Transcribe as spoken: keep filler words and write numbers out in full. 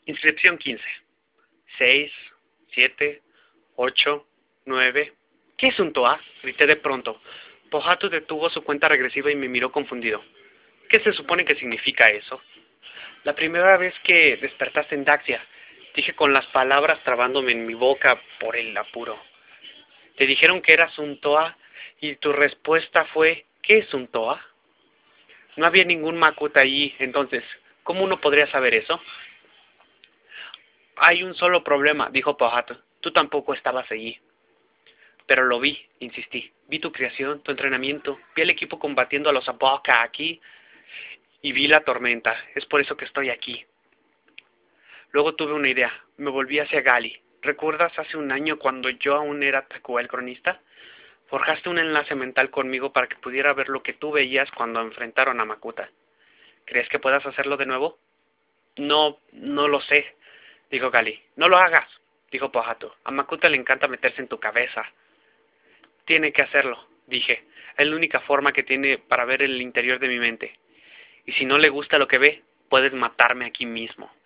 Inscripción quince. seis, siete, ocho, nueve. ¿Qué es un Toa? Grité de pronto. Pohatu detuvo su cuenta regresiva y me miró confundido. ¿Qué se supone que significa eso? La primera vez que despertaste en Daxia, dije con las palabras trabándome en mi boca por el apuro. Te dijeron que eras un Toa y tu respuesta fue, ¿qué es un Toa? No había ningún Makuta allí, entonces, ¿cómo uno podría saber eso? Hay un solo problema, dijo Pohatu. Tú tampoco estabas allí. Pero lo vi, insistí. Vi tu creación, tu entrenamiento, vi el equipo combatiendo a los Aboka aquí y vi la tormenta. Es por eso que estoy aquí. Luego tuve una idea. Me volví hacia Gali. ¿Recuerdas hace un año cuando yo aún era Takua el cronista? Forjaste un enlace mental conmigo para que pudiera ver lo que tú veías cuando enfrentaron a Makuta. ¿Crees que puedas hacerlo de nuevo? No, no lo sé, dijo Gali. No lo hagas, dijo Pohatu. A Makuta le encanta meterse en tu cabeza. Tiene que hacerlo, dije. Es la única forma que tiene para ver el interior de mi mente. Y si no le gusta lo que ve, puedes matarme aquí mismo.